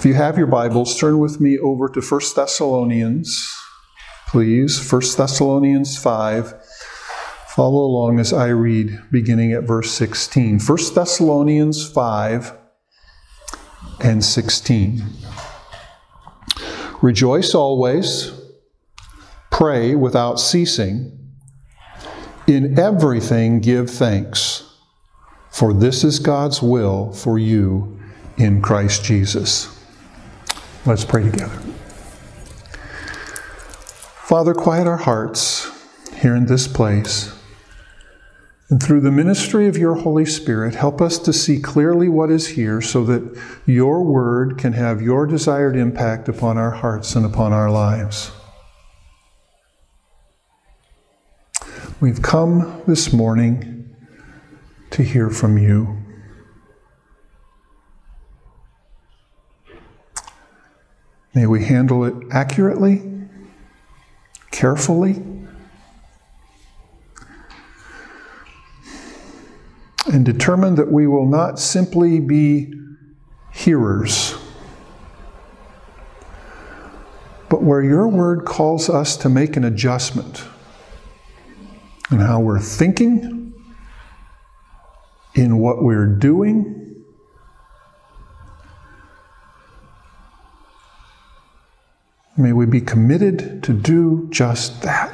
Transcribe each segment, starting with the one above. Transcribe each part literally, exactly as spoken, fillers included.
If you have your Bibles, turn with me over to First Thessalonians, please. First Thessalonians five. Follow along as I read, beginning at verse sixteen. First Thessalonians five and sixteen. Rejoice always, pray without ceasing, in everything give thanks, for this is God's will for you in Christ Jesus. Let's pray together. Father, quiet our hearts here in this place. And through the ministry of your Holy Spirit, help us to see clearly what is here so that your word can have your desired impact upon our hearts and upon our lives. We've come this morning to hear from you. May we handle it accurately, carefully, and determine that we will not simply be hearers, but where your word calls us to make an adjustment in how we're thinking, in what we're doing, may we be committed to do just that.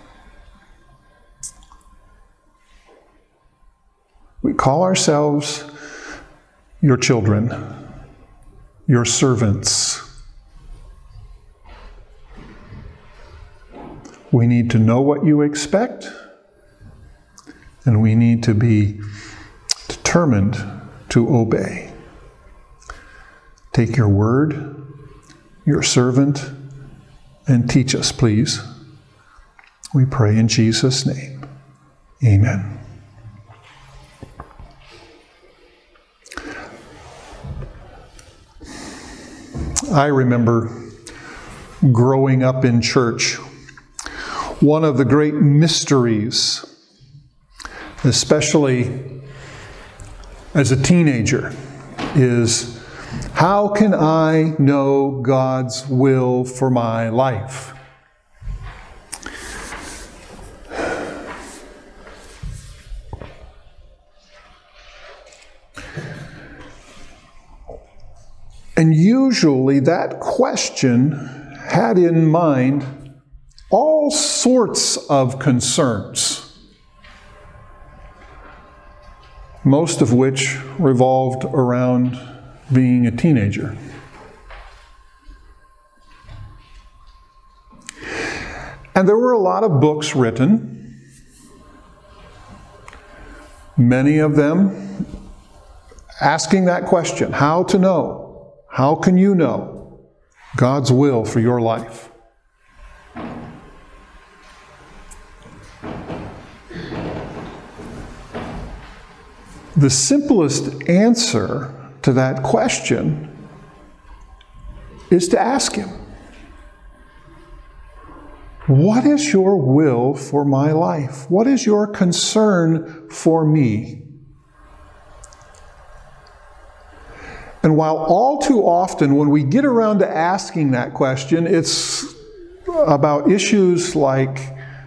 We call ourselves your children, your servants. We need to know what you expect, and we need to be determined to obey. Take your word, your servant, and teach us, please. We pray in Jesus' name. Amen. I remember growing up in church. One of the great mysteries, especially as a teenager, is how can I know God's will for my life? And usually that question had in mind all sorts of concerns, most of which revolved around being a teenager. And there were a lot of books written, many of them asking that question, how to know. How can you know God's will for your life? The simplest answer to that question is to ask Him, what is your will for my life? What is your concern for me? And while all too often when we get around to asking that question, it's about issues like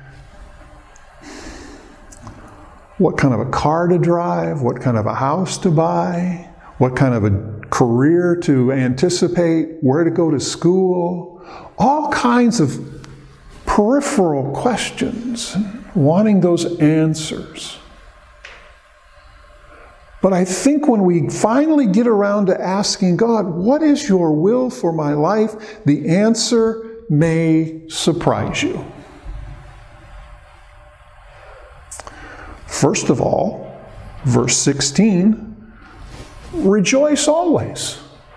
what kind of a car to drive, what kind of a house to buy, what kind of a career to anticipate, where to go to school, all kinds of peripheral questions, wanting those answers. But I think when we finally get around to asking God, what is your will for my life? The answer may surprise you. First of all, verse sixteen, rejoice always.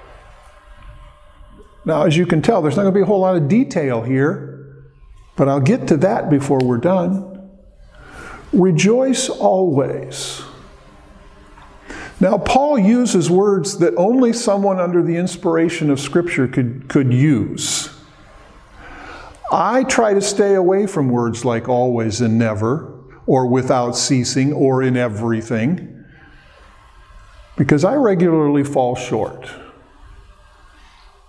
Now, as you can tell, there's not going to be a whole lot of detail here, but I'll get to that before we're done. Rejoice always. Now, Paul uses words that only someone under the inspiration of Scripture could, could use. I try to stay away from words like always and never, or without ceasing, or in everything, because I regularly fall short.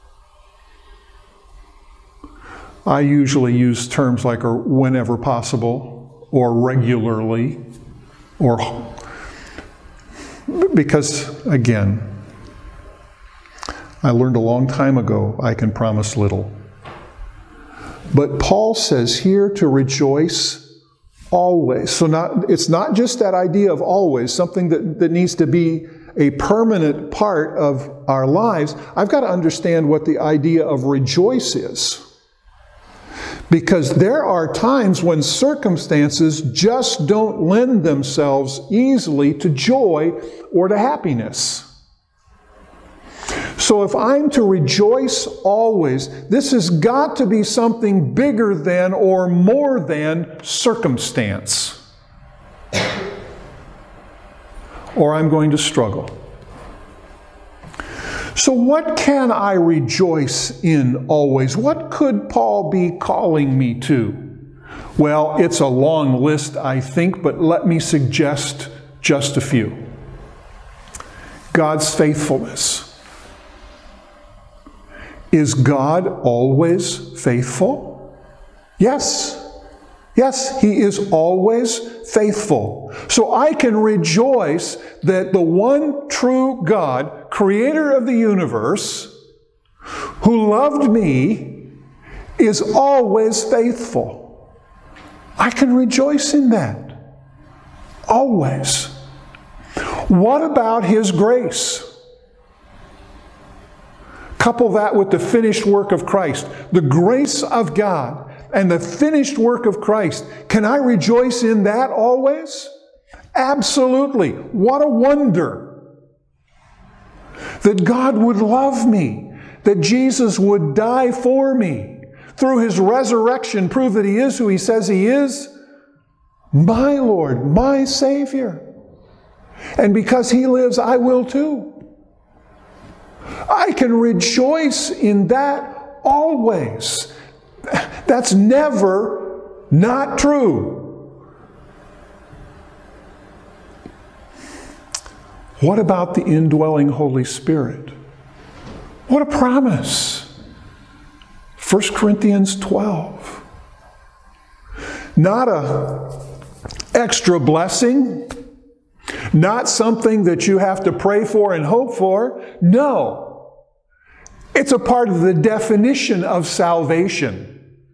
I usually use terms like or whenever possible, or regularly, or because, again, I learned a long time ago I can promise little. But Paul says here to rejoice always. So not, it's not just that idea of always, something that, that needs to be a permanent part of our lives. I've got to understand what the idea of rejoice is. Because there are times when circumstances just don't lend themselves easily to joy or to happiness. So if I'm to rejoice always, this has got to be something bigger than or more than circumstance. Or I'm going to struggle. So what can I rejoice in always? What could Paul be calling me to? Well, it's a long list, I think, but let me suggest just a few. God's faithfulness. Is God always faithful? Yes. Yes, He is always faithful. So I can rejoice that the one true God, creator of the universe, who loved me, is always faithful. I can rejoice in that. Always. What about His grace? Couple that with the finished work of Christ. The grace of God and the finished work of Christ. Can I rejoice in that always? Absolutely. What a wonder that God would love me, that Jesus would die for me, through His resurrection prove that He is who He says He is, my Lord, my Savior. And because He lives, I will too. I can rejoice in that always. That's never not true. What about the indwelling Holy Spirit? What a promise. First Corinthians twelve. Not a extra blessing, not something that you have to pray for and hope for. No. It's a part of the definition of salvation.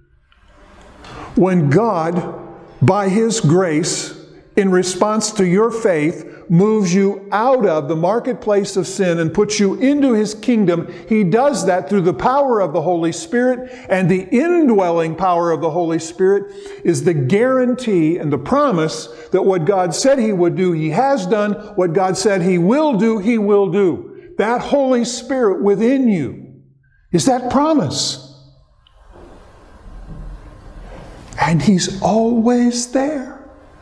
When God, by His grace, in response to your faith, moves you out of the marketplace of sin and puts you into His kingdom, He does that through the power of the Holy Spirit, and the indwelling power of the Holy Spirit is the guarantee and the promise that what God said He would do, He has done. What God said He will do, He will do. That Holy Spirit within you is that promise. And He's always there.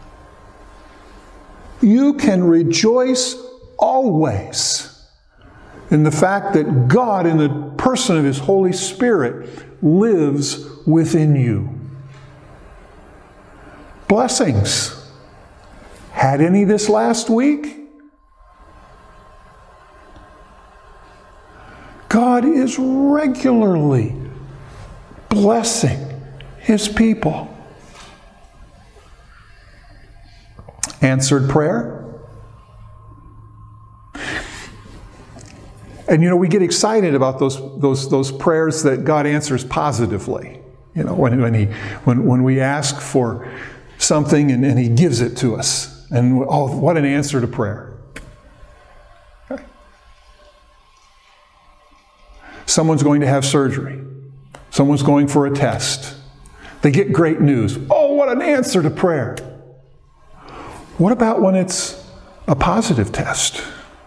You can rejoice always in the fact that God, in the person of His Holy Spirit, lives within you. Blessings. Had any this last week? God is regularly blessing His people. Answered prayer. And you know, we get excited about those those those prayers that God answers positively. You know, when when he when when we ask for something and, and He gives it to us. And oh, what an answer to prayer. Okay. Someone's going to have surgery. Someone's going for a test. They get great news. Oh, what an answer to prayer. What about when it's a positive test?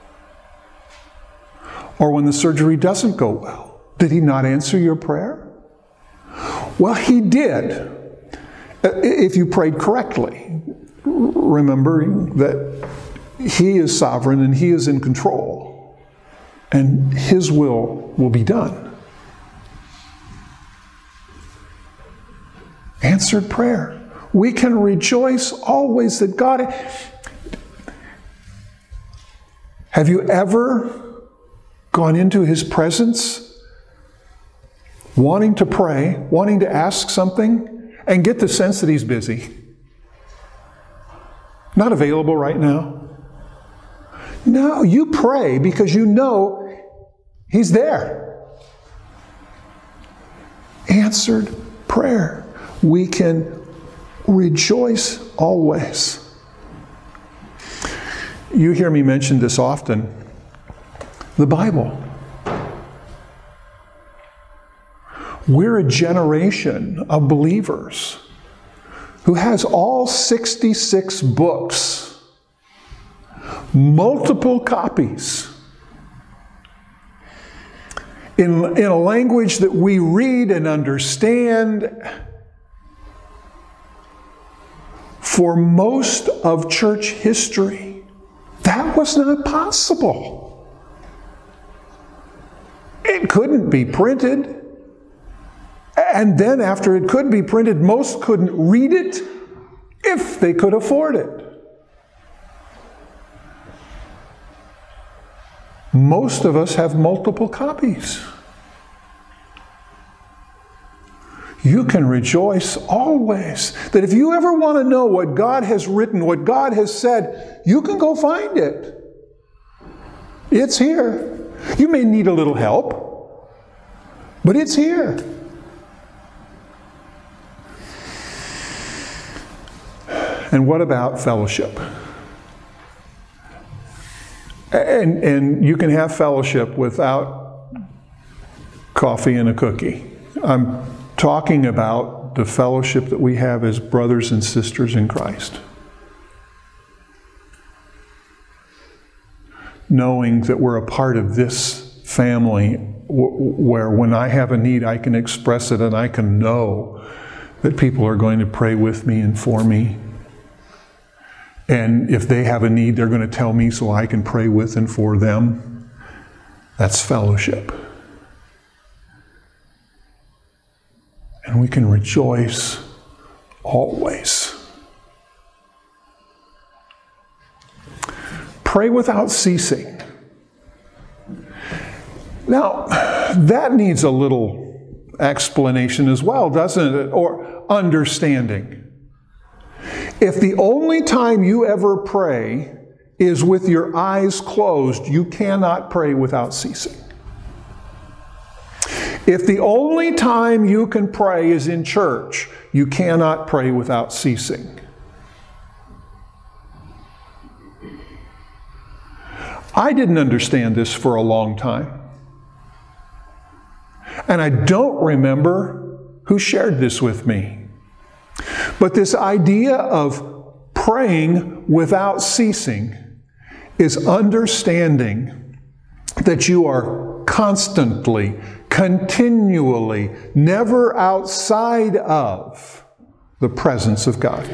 Or when the surgery doesn't go well? Did He not answer your prayer? Well, He did, if you prayed correctly, remembering that He is sovereign and He is in control, and His will will be done. Answered prayer. We can rejoice always that God... Have you ever gone into His presence wanting to pray, wanting to ask something, and get the sense that he's busy. Not available right now. No, you pray because you know he's there. Answered prayer. We can rejoice always. You hear me mention this often. The Bible. We're a generation of believers who has all sixty-six books, multiple copies, in, in a language that we read and understand. For most of church history, that was not possible. It couldn't be printed. And then after it could be printed, most couldn't read it if they could afford it. Most of us have multiple copies. You can rejoice always that if you ever want to know what God has written, what God has said, you can go find it. It's here. You may need a little help, but it's here. And what about fellowship? And, and you can have fellowship without coffee and a cookie. I'm talking about the fellowship that we have as brothers and sisters in Christ. Knowing that we're a part of this family where when I have a need, I can express it and I can know that people are going to pray with me and for me. And if they have a need, they're going to tell me so I can pray with and for them. That's fellowship. And we can rejoice always. Pray without ceasing. Now, that needs a little explanation as well, doesn't it? Or understanding. If the only time you ever pray is with your eyes closed, you cannot pray without ceasing. If the only time you can pray is in church, you cannot pray without ceasing. I didn't understand this for a long time. And I don't remember who shared this with me. But this idea of praying without ceasing is understanding that you are constantly, continually, never outside of the presence of God.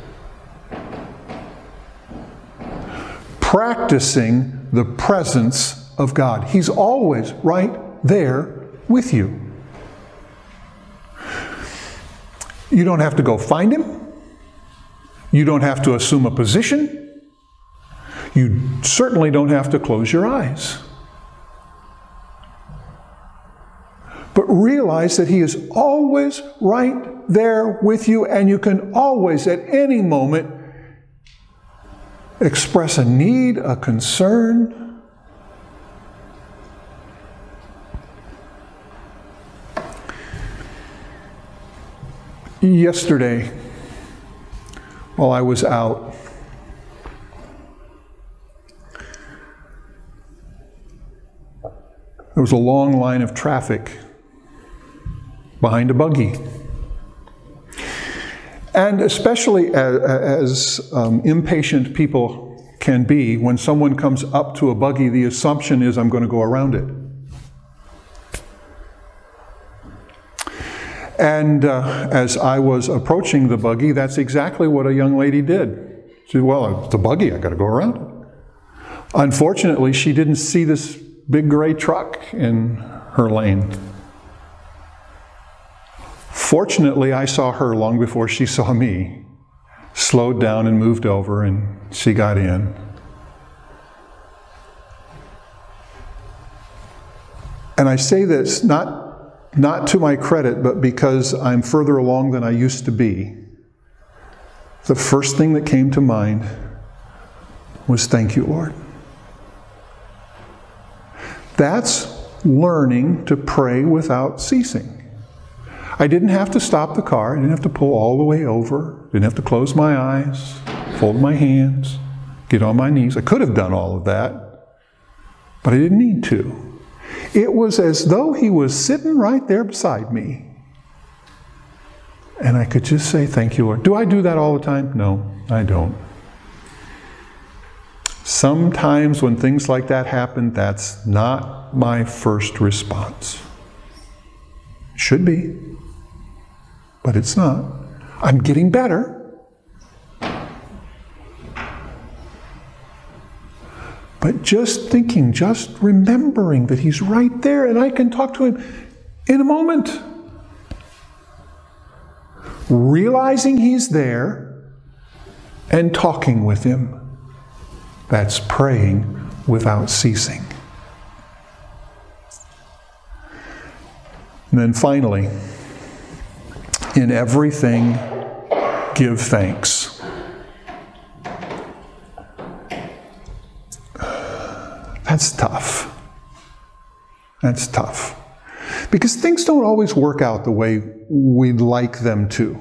Practicing the presence of God. He's always right there with you. You don't have to go find him. You don't have to assume a position. You certainly don't have to close your eyes. But realize that he is always right there with you, and you can always, at any moment, express a need, a concern. Yesterday, while I was out, there was a long line of traffic behind a buggy. And especially as, as um, impatient people can be, when someone comes up to a buggy, the assumption is, I'm going to go around it. And uh, as I was approaching the buggy, that's exactly what a young lady did. She said, well, it's a buggy, I got to go around it. Unfortunately, she didn't see this big gray truck in her lane. Fortunately, I saw her long before she saw me, slowed down and moved over, and she got in. And I say this not not to my credit, but because I'm further along than I used to be, the first thing that came to mind was, thank you, Lord. That's learning to pray without ceasing. I didn't have to stop the car. I didn't have to pull all the way over. Didn't have to close my eyes, fold my hands, get on my knees. I could have done all of that, but I didn't need to. It was as though he was sitting right there beside me. And I could just say, thank you, Lord. Do I do that all the time? No, I don't. Sometimes when things like that happen, that's not my first response. Should be, but it's not. I'm getting better. But just thinking, just remembering that he's right there and I can talk to him in a moment. Realizing he's there and talking with him. That's praying without ceasing. And then finally, in everything, give thanks. That's tough. That's tough. Because things don't always work out the way we'd like them to.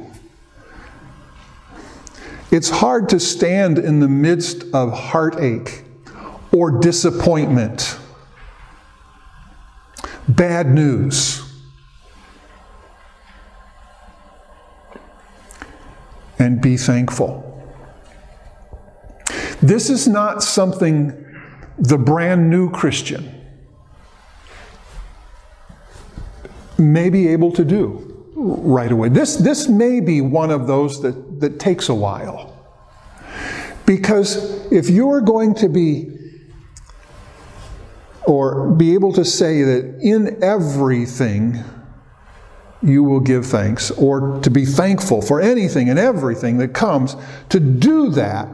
It's hard to stand in the midst of heartache or disappointment, bad news, and be thankful. This is not something the brand new Christian may be able to do right away. This, this may be one of those that, that takes a while. Because if you're going to be, or be able to say that in everything you will give thanks, or to be thankful for anything and everything that comes, to do that,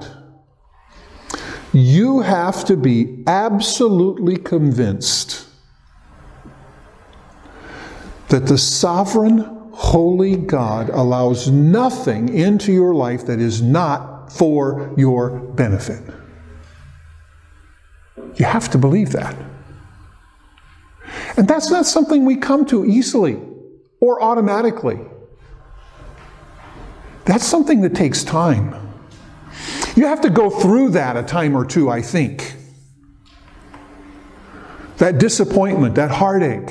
you have to be absolutely convinced that the sovereign, holy God allows nothing into your life that is not for your benefit. You have to believe that. And that's not something we come to easily or automatically. That's something that takes time. You have to go through that a time or two, I think. That disappointment, that heartache.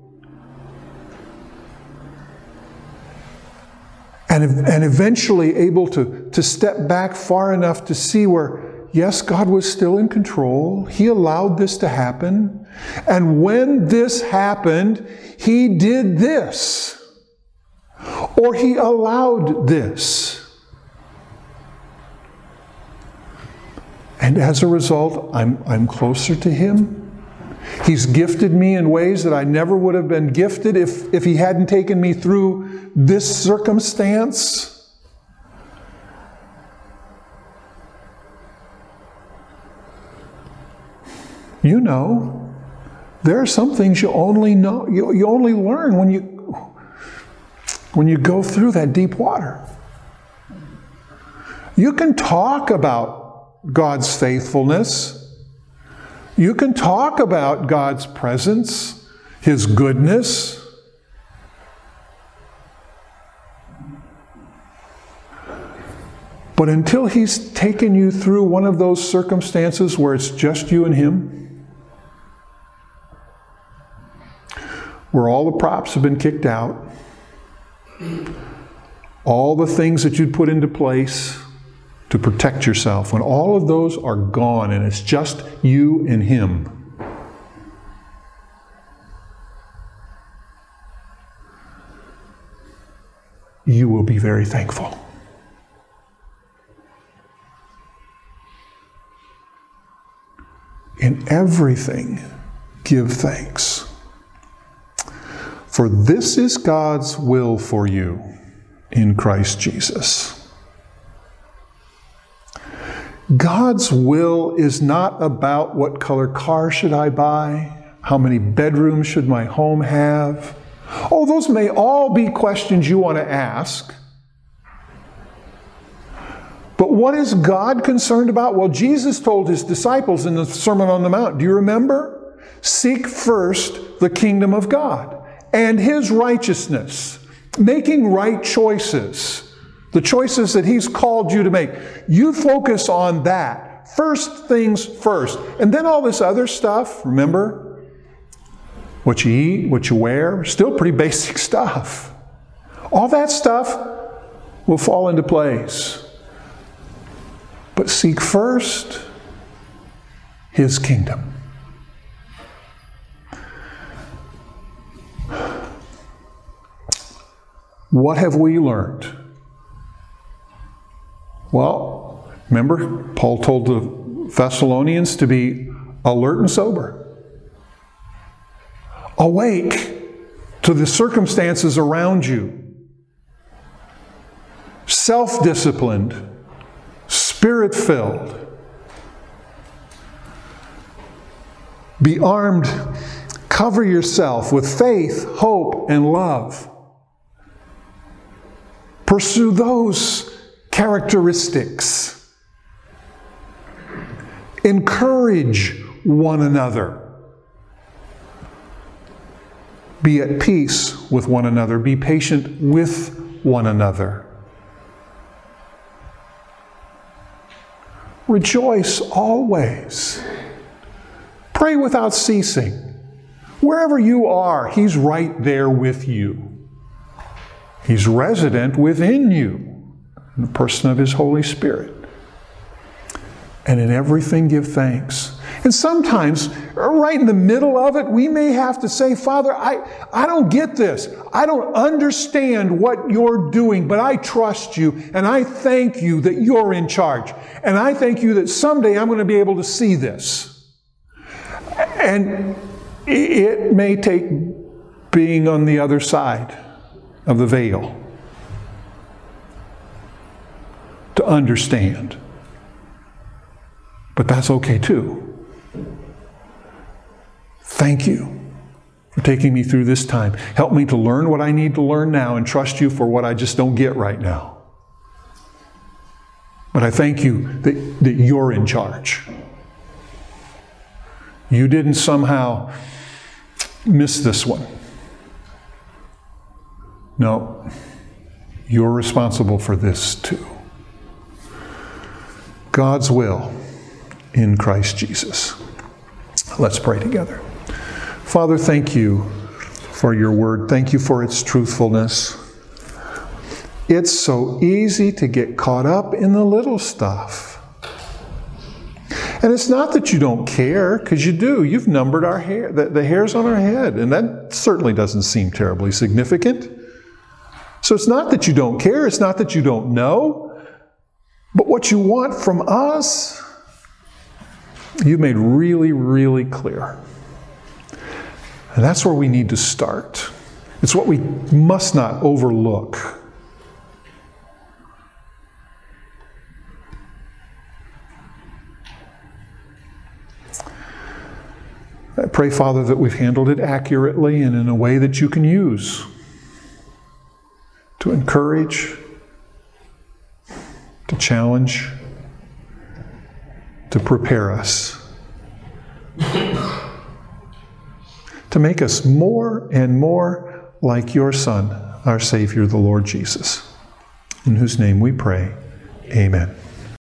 And, and eventually able to, to step back far enough to see where, yes, God was still in control. He allowed this to happen. And when this happened, He did this. Or He allowed this. And as a result, I'm, I'm closer to Him. He's gifted me in ways that I never would have been gifted if, if He hadn't taken me through this circumstance. You know, there are some things you only know, you, you only learn when you when you go through that deep water. You can talk about God's faithfulness. You can talk about God's presence, His goodness. But until He's taken you through one of those circumstances where it's just you and Him, where all the props have been kicked out, all the things that you'd put into place to protect yourself, when all of those are gone and it's just you and Him, you will be very thankful. In everything, give thanks. For this is God's will for you in Christ Jesus. God's will is not about what color car should I buy, how many bedrooms should my home have, Oh, those may all be questions you want to ask. But what is God concerned about? Well, Jesus told his disciples in the Sermon on the Mount, do you remember? Seek first the kingdom of God and his righteousness, making right choices, the choices that he's called you to make. You focus on that. First things first. And then all this other stuff, remember? What you eat, what you wear, still pretty basic stuff. All that stuff will fall into place. But seek first his kingdom. What have we learned? Well, remember, Paul told the Thessalonians to be alert and sober, awake to the circumstances around you, self-disciplined, Spirit-filled. Be armed, cover yourself with faith, hope, and love. Pursue those characteristics. Encourage one another. Be at peace with one another. Be patient with one another. Rejoice always. Pray without ceasing. Wherever you are, he's right there with you. He's resident within you in the person of his Holy Spirit. And in everything give thanks. And sometimes, right in the middle of it, we may have to say, Father, I, I don't get this. I don't understand what you're doing, but I trust you, and I thank you that you're in charge. And I thank you that someday I'm going to be able to see this. And it may take being on the other side of the veil to understand. But that's okay too. Thank you for taking me through this time. Help me to learn what I need to learn now and trust you for what I just don't get right now. But I thank you that, that you're in charge. You didn't somehow miss this one. No, you're responsible for this too. God's will in Christ Jesus. Let's pray together. Father, thank you for your word. Thank you for its truthfulness. It's so easy to get caught up in the little stuff. And it's not that you don't care, because you do. You've numbered our hair, the, the hairs on our head, and that certainly doesn't seem terribly significant. So it's not that you don't care, it's not that you don't know, but what you want from us, you've made really, really clear. And that's where we need to start. It's what we must not overlook. I pray, Father, that we've handled it accurately and in a way that you can use to encourage, to challenge, to prepare us, to make us more and more like your Son, our Savior, the Lord Jesus, in whose name we pray. Amen.